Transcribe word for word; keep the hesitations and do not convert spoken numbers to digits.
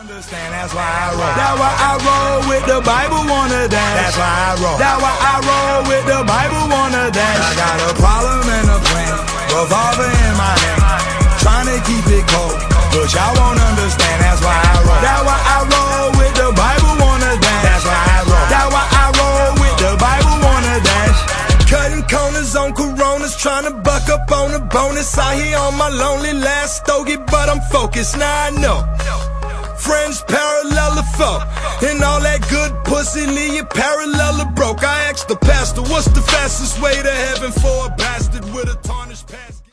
understand, that's why I roll. That's why I roll with the Bible, wanna dance. That's why I roll. That's why I roll with the Bible, wanna dance. I got a problem and a plan, revolver in my hand, trying to keep it cold, but y'all won't understand, that's why I roll. That's why I roll with the Bible, wanna dance. That's why I roll. That's why I roll with the Bible, wanna dance. Cutting corners on Coronas, trying to buck up on a bonus. Out here on my lonely last stogie, but I'm focused, now I know friends parallel to foe, and all that good pussy leave you parallel to broke. I asked the pastor, what's the fastest way to heaven for a bastard with a tarnished past?